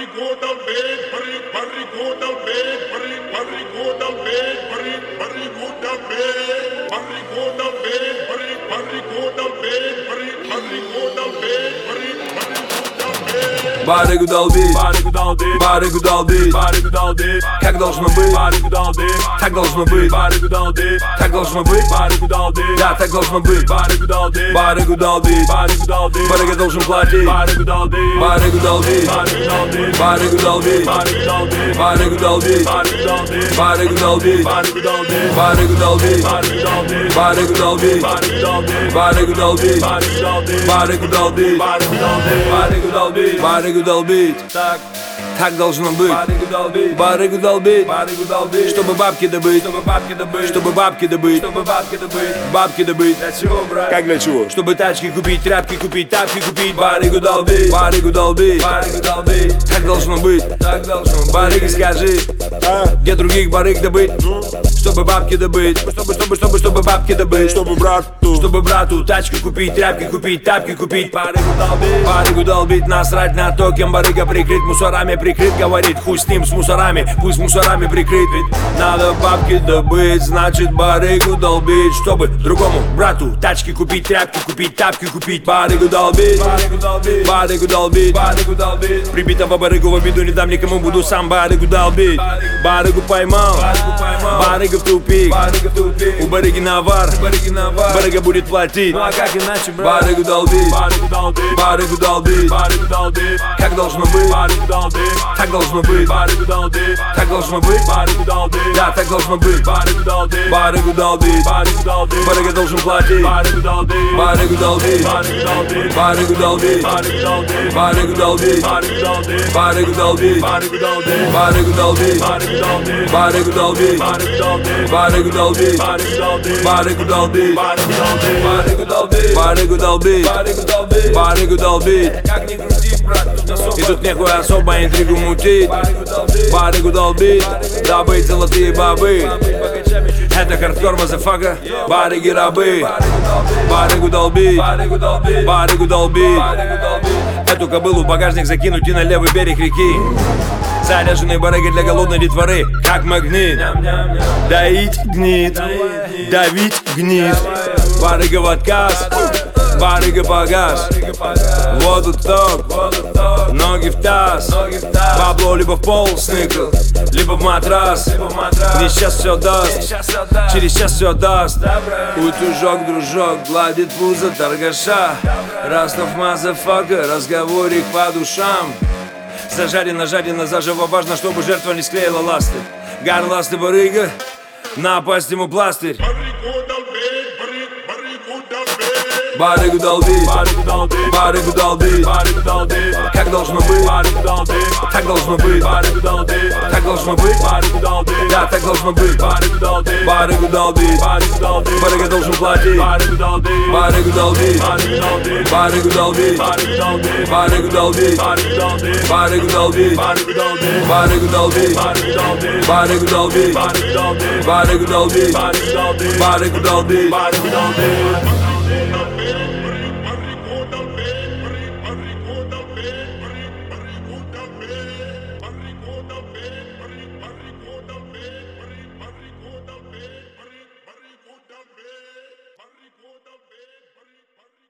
Барыгу долбить, барыгу долбить, барыгу долбить, барыгу долбить. Как должно быть, барыгу долбить, так должно быть, барыгу долбить, так должно быть, барыгу долбить, да, так должно быть, барыгу долбить, барыгу долбить, барыгу долбить. Барыга должен платить, барыгу долбить, барыгу долбить, барыгу долбить, барыгу долбить, барыгу долбить, барыгу долбить, барыгу долбить, барыгу долбить, барыгу долбить, барыгу долбить, барыгу долбить, барыгу долбить, так должно быть. Барыгу долбить, чтобы бабки добыть, чтобы бабки добыть, бабки добыть. Для чего, брат? Как для чего? Чтобы тачки купить, тряпки купить, тапки купить. Барыгу долбить, барыгу долбить, так должно быть. Барыги, скажи, где других барыг добыть? Чтобы бабки добыть, чтобы бабки добыть, чтобы брату тачки купить, тряпки купить, тапки купить. Барыгу долбить, насрать на то, кем барыга прикрыт, мусорами прикрыт, говорит, хуй с ним, с мусорами, пусть мусорами прикрыт. Ведь надо бабки добыть, значит барыгу долбить, чтобы другому брату тачки купить, тряпки купить, тапки купить. Барыгу долбить, барыгу долбить, прибитого барыгу в обиду не дам никому, буду сам барыгу долбить. Барыгу поймал, барыга в тупик, у барыги навар, барыга будет платить. Ну а как иначе, брат? Барыгу долбить, барыгу долбить, как должно быть, так должно быть, так должно быть, да, так должно быть. Барыгу долбить, барыга должен платить. Барыгу долбить, барыгу долбить, барыгу долбить, барыгу долбить, барыгу долбить, барыгу долбить, барыгу долбить, барыгу долбить, барыгу долбить, барыгу долбить. Как ни крути, брат, и тут нехуй особо интригу мутить. Барыгу долбить, добыть золотые бобы. Это хардкор, мазафака, барыги рабы. Барыгу долбить, барыгу долбить. Эту кобылу в багажник закинуть и на левый берег реки. Заряженные барыги для голодной детворы, как магнит. Доить гнит, давить гнит. Барыга в отказ, барыга погас. Воду ток, ноги в таз. Бабло либо в пол сныкл, либо в матрас. Не сейчас все даст, через час все даст. Утюжок, дружок, гладит пузо торгаша. Растов мазафака, разговорик по душам. Зажарено, жарено, заживо, важно, чтобы жертва не склеила ласты. Горластый барыга, напасть ему пластырь. Барыгу долбить, барыгу долбить, как должно быть, так должно быть, так должно быть, да, так должно быть. Барыгу долбить, барыга должен платить. Барыгу долбить, барыгу долбить, барыгу долбить, барыгу долбить, барыгу долбить, барыгу долбить, барыгу долбить, барыгу долбить.